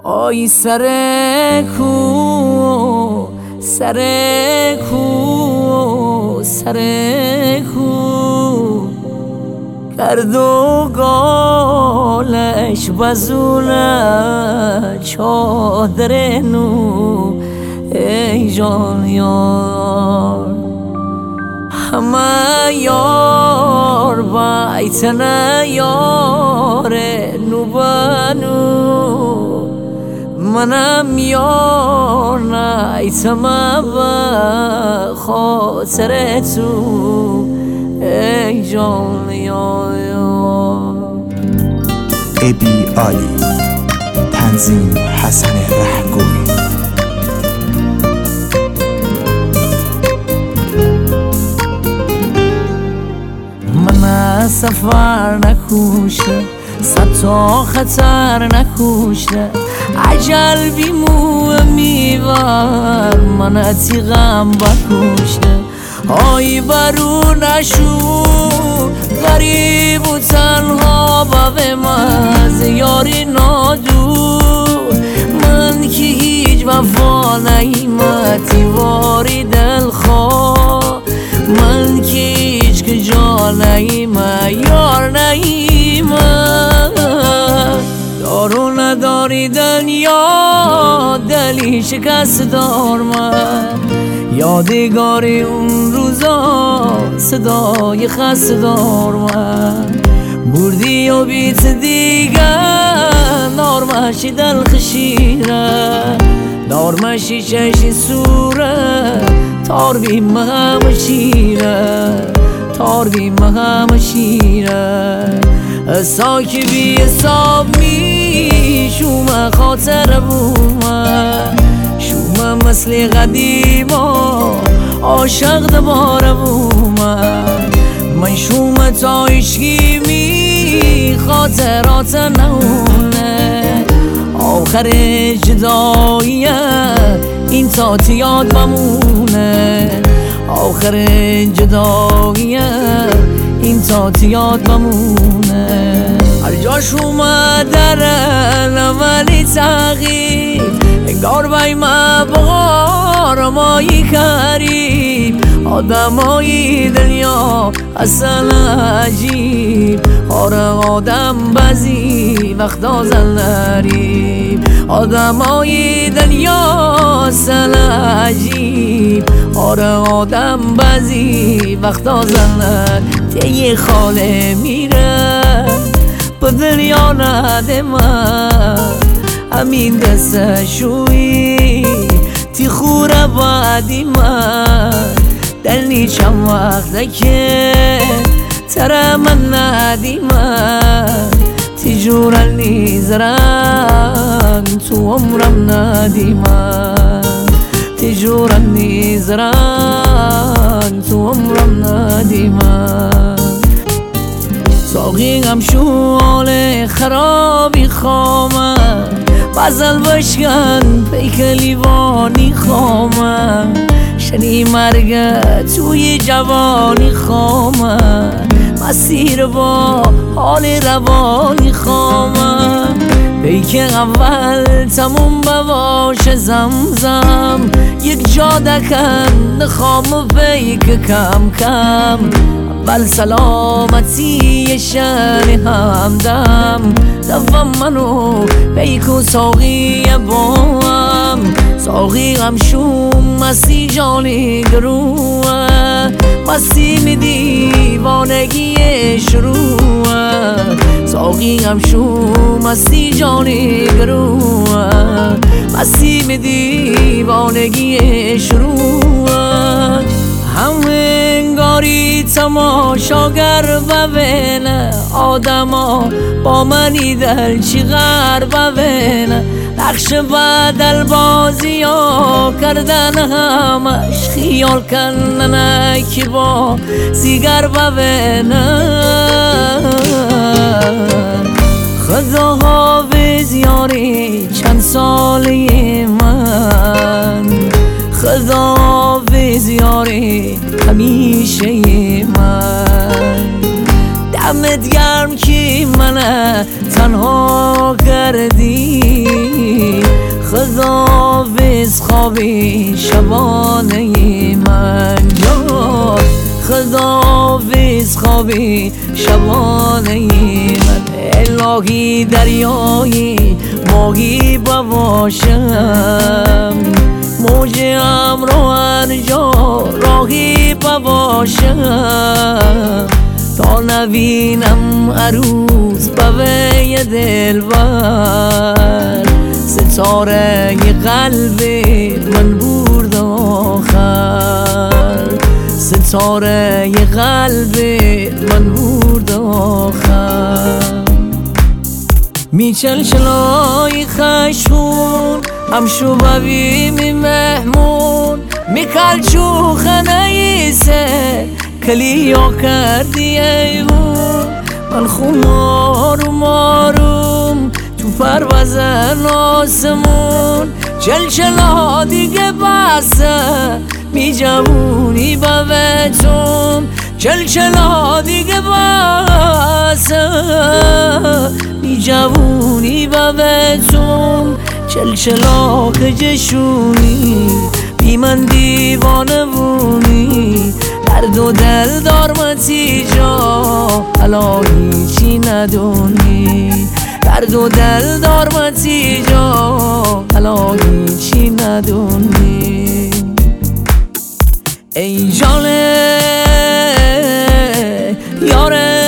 آی سر کو سر کو سر کو کرد و گالش بزونه چادر نو ای جان یار همه یار بایتنه یار نو بنو منم یار نیتم به خاطر تو ای جان یار. ابی عالی، تنظیم حسن رهگوی. من سفر نکوشته، صد تا خطر نکوشته، عجل بیمو میبر من تیغم بکوشته. آی برو نشو غریب و تنها به مز یاری نادور من که هیچ وفا نیمت دیواری دلخواه من که هیچ که جا نیمه یار نیمه دارو نداری دنیا دلی شکست دار من یادگاری اون روزا صدای خسته دار من بردی و بیت دیگر نارمشی دل خشیره نارمشی چشی سوره تار بیم همه شیره تار بیم همه شیره ساکی بی حساب می شومه خاطر بومه شومه مثل قدیما عاشق دباره بومه من شومه تا ایشگی می خاطرات نمونه آخر جداییه این تاتی یاد بمونه آخر جداییه این تاتی یاد بمونه هر جاش اومدرن ولی تغییر انگار بای مبار مایی قریب آدمای دنیا اصلا عجیب آره آدم بعضی وقتا زلنریب آدمای دنیا اصلا عجیب آره آدم بعضی وقتا زلنر تی خاله میره به دنیا نده من همین دسته شوی تی خوره بعدی من دلنی چند وقته که تره من ندی من تی جورن نیزرن تو عمرم ندی من تی جورن نیزرن تو عمرم ندی من ساقی هم شوال خرابی خامه بزل بشکن پیک لیوانی خامه شنی مرگه توی جوانی خامه مسیر با حال روانی خامه پیک اول تموم بواش زمزم یک جا دکن خام پیک کم کم بل سلامتی شن همدم دوام منو پیکو ساقی بام ساقی غمشوم مستی جانی گروه مستی می دیوانگی شروع ساقی غمشوم مستی جانی گروه مستی می دیوانگی شروع همینگاری تماشاگر ببینه آدما با منی دل چی غر ببینه نقش بدل بازی ها کردن همش خیال کندن که با سیگر ببینه خدا حافظ یاری چند سالی من خدا حافظ یاری همیشه من دمت گرم که من تنها کردی خداحافظ خوابی شبانه من جان خداحافظ خوابی شبانه من الهی دریایی ماهی بباشم موج امرو هر جا راهی بباشم تا نبینم عروس بوی دلبر ستاره قلب من برد آخر ستاره قلب من برد آخر میچلچلای خشمون همشو ببی مهمون میکلچو خنه ایسه کلیا کردی ایمون من خمارم آروم تو پروازن آسمون چلچلا دیگه بسه می جوونی با بهتون چلچلا دیگه بسه می جوونی با بهتون چلچلا که جشونی بی من دیوانه بونی درد و دل دارمتی جا حالا هیچی ندونی درد و دل دارمتی جا حالا هیچی ندونی ای جانه یاره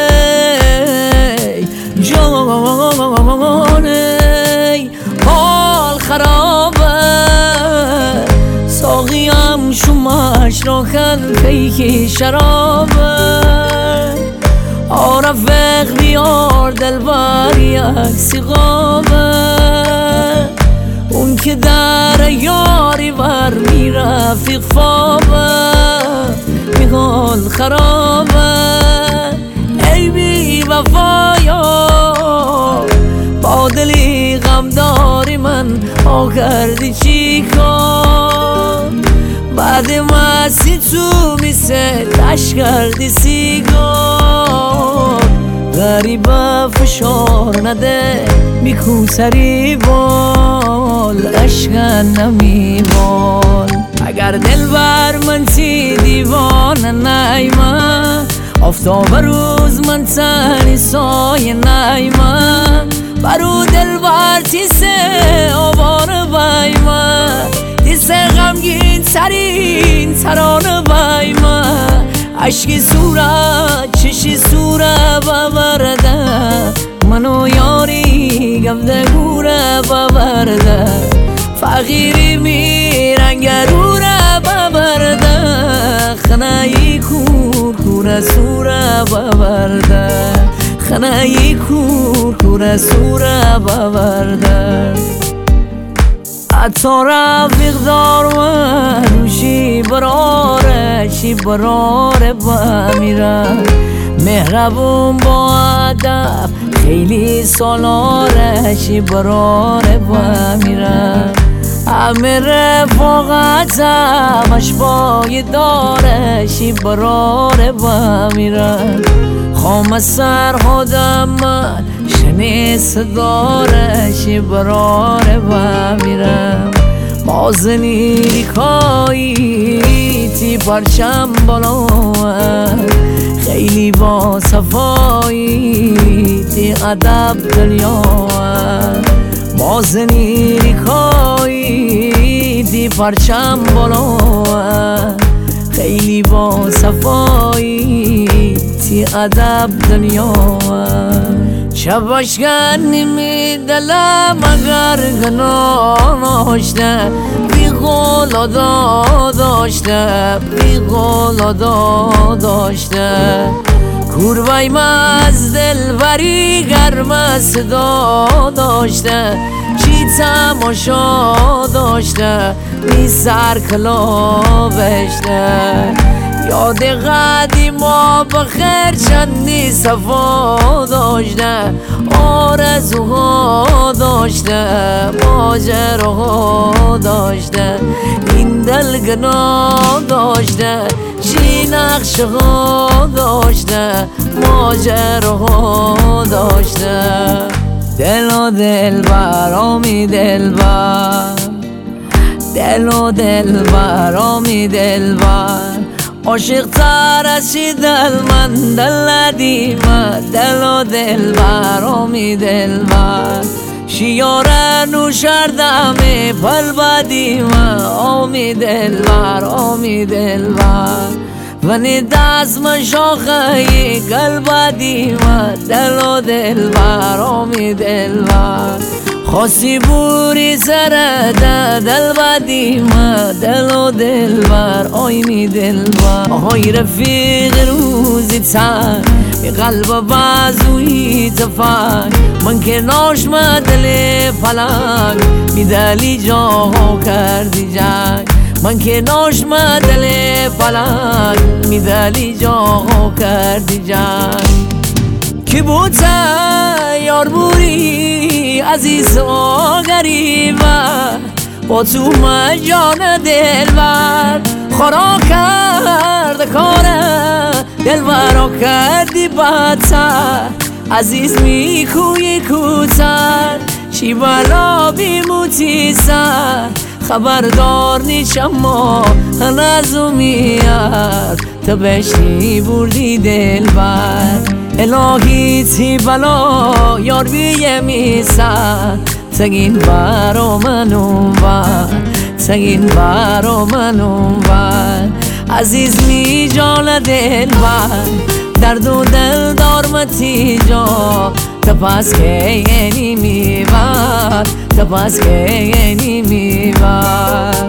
جانه حال خرابه ساقیم شماش را کن پیک شرابه آرفق بیار دلبر یک سیغابه اون که در یاری ور میرفیق فابه میگال خرابه ای بی وفایا با دلی غم داری من کردی چی کن بعد مسی تو میسه تش کردی سیگار غریبه فشار نده میکو سری بال عشقن نمیبال اگر دل بر من تی دیوانه نیمه آفتاب روز من تنی سایه نیمه برو دل بر تیسه آوانه بایمه تیسه غمگین ترین ترانه بایمه عشقی صورت چشی صورت ببرده منو یاری گفته گوره ببرده فقیری میرنگروره ببرده خنایی کور کوره سوره ببرده خنایی کور کوره سوره ببرده حتی رفیق دار من شی براره بمیرم مهربون با ادب خیلی سالاره شی براره بمیرم همه رفاقتم اشبای داره شی براره بمیرم خام سرهادم من شنی صداره شی براره بمیرم بازنی ریکایی تی پرچم بالا خیلی با صفایی تی ادب دنیا بازنی ریکایی تی پرچم بالا خیلی با صفایی تی ادب دنیا شباشگن نمی دلم اگر گناهشته بی غلادا داشته بی غلادا داشته کوروایم از دلبری گرم صدا داشته چی تماشا داشته بی سر کلا بشته یاد قدیما بخیر چندی صفا داشته، آرزوها داشته، ماجراها داشته، این دل گناه داشته، چی نقشه ها داشته، ماجراها داشته. دل و دلبر آمی دلبر، دل و دلبر آمی دلبر، عاشق تر از چی دل من دل ندیمه. دل و دلبر آمی دلبر، شیاره نوشردمه پل بدیمه. آمی دلبر آمی دلبر، ونی دست من شاخه قلب دیمه. دل و دلبر آمی دلبر، خواستی بوری سر دل بدیمه. دل و دلبر آمی دلبر، آهای رفیق روزی تن قلب بازوی تفنگ، من که ناشم دل پلنگ میدلی جاها کردی جنگ. من که ناشم دل پلنگ میدلی جاها کردی جنگ. کی بود یار بوری عزیز و غریبه، با تو من جان دلبر خورا کرد کاره. دلبرا کردی بدتر، عزیز میکوی کوتر، چی بلا بیموتی سر. خبردار نیچم ما نزو میاد، تا بشنی بردی دلبر. الهی تی بلا یار بیه میسر، سگین برا من اونور، سگین برا من اونور. عزیز می جان دلبر، درد و دل دارمتی جا، تپس که یعنی میبر، تپس که یعنی میبر.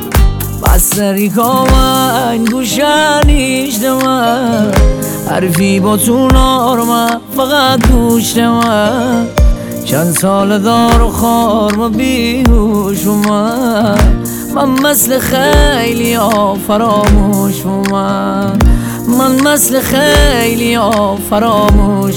بستری کامن گوشنیش دمن، حرفی با تو نارمه فقط گوش دمن. چند سال دار و خار بیهوش من مثل خیلی ها فراموش من مثل خیلی ها فراموش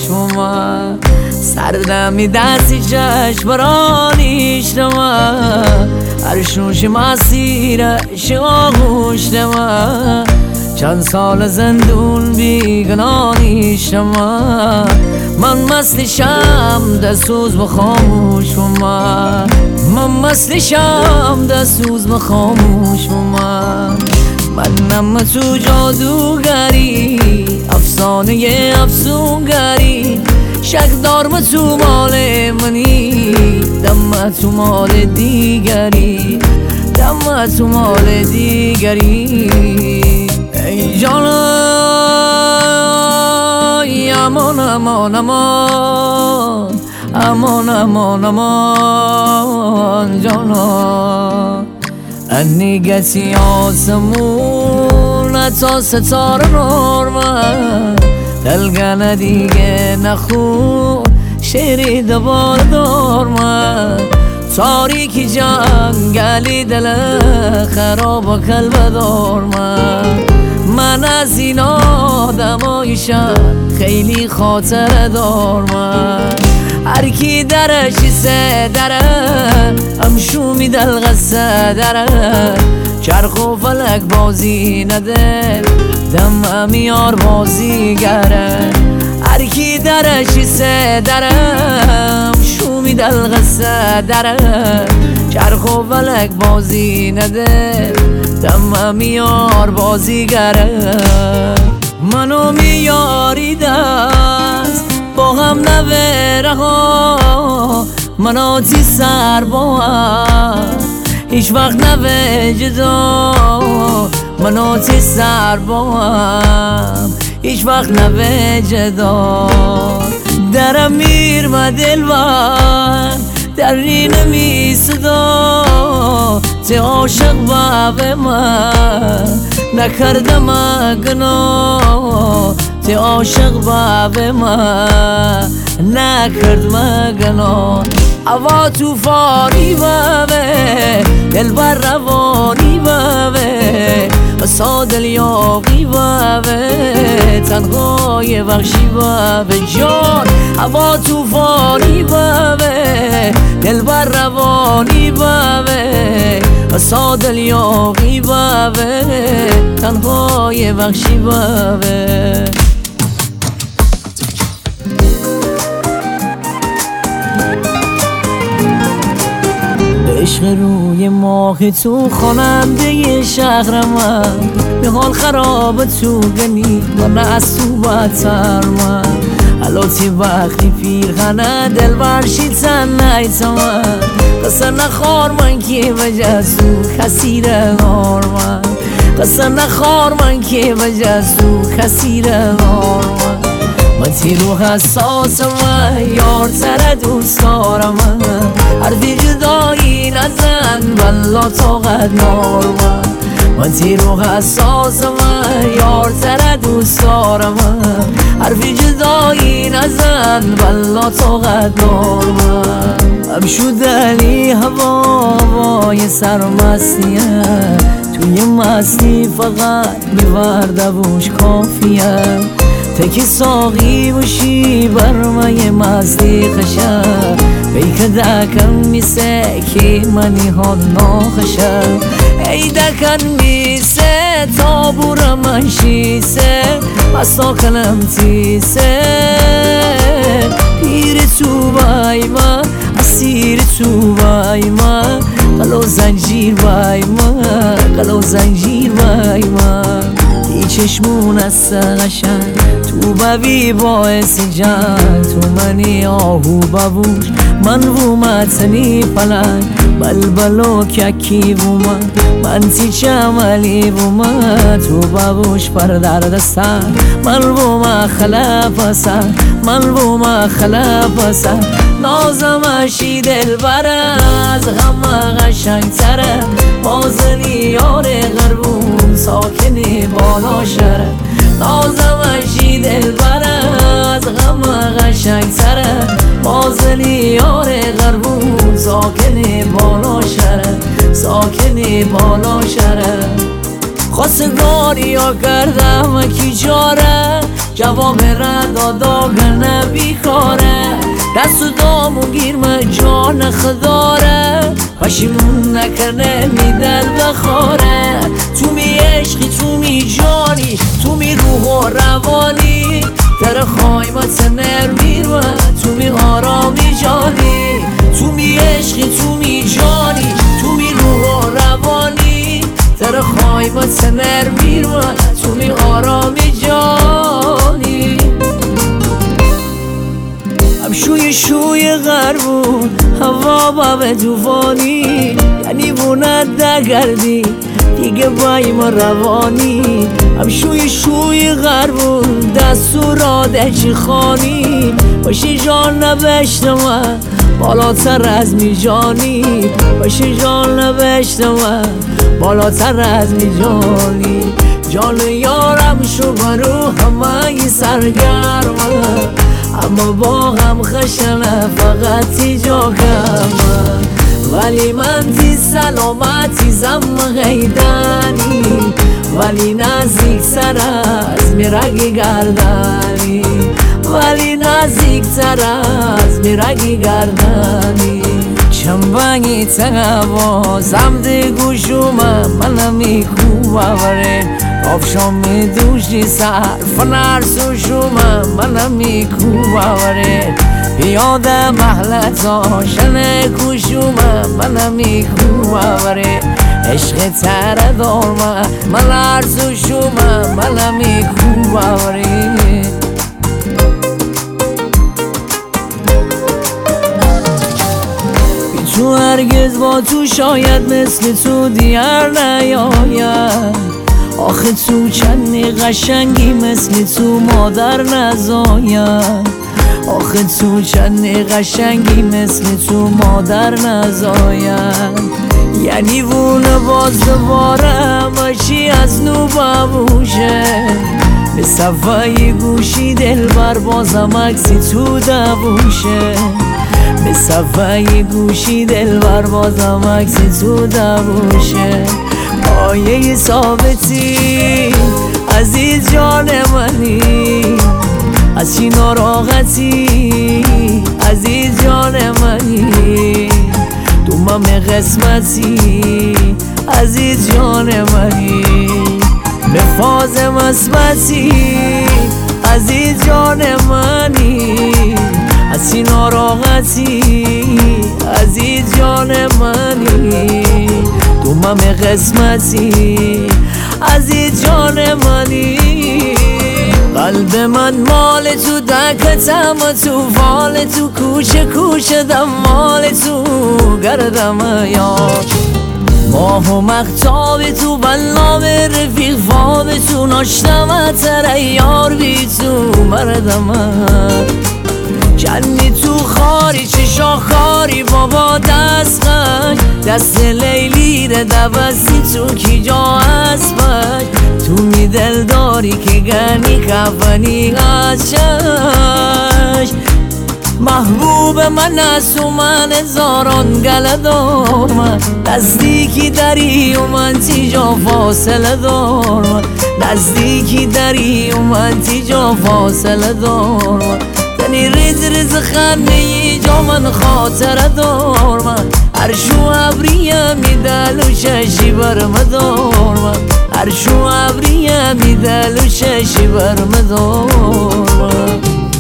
سردمی دستی چشم برانیش هر شوش مسیرش آغوش چند سال زندون بیگنانیش من مثل شمع سوز و خاموش من مثل شمع سوز و خاموش منم تو جادوگری افسانه افسونگری شک دارم تو مال منی دم تو مال دیگری دم تو مال دیگری ای جانای امان امان امان امان امان امان جانا انیگتی آسمون تا ستاره نورمن دلگن دیگه نخون شیری دوبار دورمن تاریکی جنگلی دل خراب و کلب دورمن من از این آدمایشم خیلی خاطر دارمن هر کی درشی سه دره امشومی دل غصه دره چرخ و فلک بازی نده دم میار بازی گره هر کی درشی سه دره امشومی دل غصه دره چرخ و فلک بازی نده دم میار بازی گره منو میاری دست با هم نوره ها مناتی سر با هم هیچ وقت نوه جدا مناتی سر با هم هیچ وقت نوه جدا درم میرم دلبر دری نمی صدا تی عاشق باب من نکردم گناه تی عاشق به من نکرد مگنان هوا توفانی بابه دل بر روانی بابه بسا دل یاقی بابه تنهای بخشی بابه جان هوا توفانی بابه دل بر روانی بابه بسا دل یاقی بابه تنهای بخشی بابه عشق روی ماه تو خواننده شهر من به حال خراب تو گنی من از تو بدتر من حالاتی وقتی پیرخانه دل برشی تن نیتا من قصه نخور من که بجز تو کسی رهار من قصه نخور من که بجز تو کسی رهار من تی رو حساس من یار تر دوست دارم حرفی جدایی نزن بلا طاقت نار من تی رو حساس من یار تر دوست دارم حرفی جدایی نزن بلا طاقت نار اب شد علی هوای سرمستیه توی مستی فقط بیورده بوش کافیه تکی ساقی باشی برمای مزدی خشه بیک دکن میسه که منی ها ناخشه ای دکن میسه تابور من شیسه بسا کنم تیسه پیر تو بای من اسیر تو بای من قلو زنجیر بای من قلو زنجیر بای من ای چشمون است قشنگ تو ببی باعث جنگ تو منی آهو ببوش من و متنی پلنگ بلبلو ککی و من تی چملی و من تو ببوش پر درد سر من و ما خلاف سر من و ما خلاف سر نازمشی دل بره از غم قشنگ تره بازنی یار غربون ساکنی بالا شره نازمشی دل بره از غم قشنگ تره بازنی یار غربون ساکنی بالا شره ساکنی بالا شره خواستگاری ها کردم کی جاره جواب رد داغنه بیکاره دست و دامو گیرم جان خداره پشیمون نکنه می دل بخوره تو می عشقی تو می جانی تو می روح و روانی در خایمت نرمی رو تو می آرامی جانی تو می عشقی تو می جانی تو می روح و روانی در خایمت نرمی رو تو می آرامی جانی شوی شوی غربون هوا بابه توفانی یعنی بوند دگردی دیگه بای ما روانی هم شوی شوی غربون دستوراده چی خانی باشی جان نبشتم بالاتر از میجانی باشی جان نبشتم بالاتر از میجانی جان یارم شو برو همه سرگرم اما با غم خشنه فقط تی جا کمه ولی من تی سلامتی زم غیدانی ولی نزدیک سر از میرگی گردانی ولی نزدیک سر از میرگی گردانی چنبنگی تنوازم ده گوشومم منم میکو ببره آفشام می دوشی سر فنرسو شومم منم میکو ببره بیاده محلت آشنه کوشومم منم میکو ببره عشق تره دارمه من ارزو شومم منم میکو ببره تو هرگز با تو شاید مثل تو دیگر نیاید آخه تو چندی قشنگی مثل تو مادر نزاید آخه تو چندی قشنگی مثل تو مادر نزاید یعنی وونه باز دوباره باشی از نو ببوشه به صفای گوشی دلبر بازم عکسی تو دووشه به صفای گوشی دلبر بازم عکسی تو دووشه پایه ثابتی عزیز جان منی از چی ناراحتی عزیز جان منی تو من قسمتی عزیز جان منی به فاز مثبتی عزیز جان منی از چی ناراحتی عزیز جان منی تو من قسمتی عزیز جان منی قلب من مال تو دکتم تو فال تو کوچه کوچه دمال تو گردم یار ماه و مختاب تو بلام رفیق فاب تو ناشتم تر یار بی تو مردم جنی تو خاری چشا خاری بابا دست قش دست لیلی ره دوستی تو کی جا اسبش تو می دل داری که گنی کفنی از چش محبوب من است و من هزاران گله دار من نزدیکی داری و من تیجا فاصله دار من نزدیکی داری و من تیجا فاصله دار من تنی ریز ریز خنده ای جا من خاطره دار من عرشو ابریه میدل و ششی برمدار من عرشو ابریه میدل و ششی برمدار من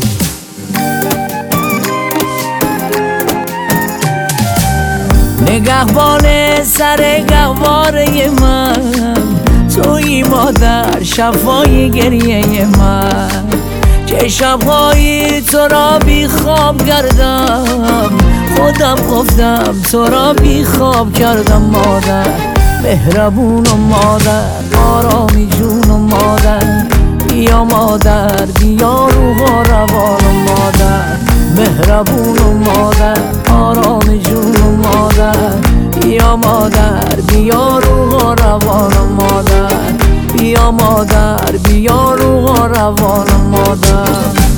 نگهبان سر گهواره من توی مادر شفای گریه من که شبهایی تو را بی خواب کردم خودم گفتم تو را بی خواب کردم مادر مهربون و مادر آرامی جون و مادر بیا مادر بیا روح و روان و مادر مهربون و مادر آرامی جون و مادر بیا مادر بیا روح و روان و مادر بیا مادر بیا روح و روان و مادر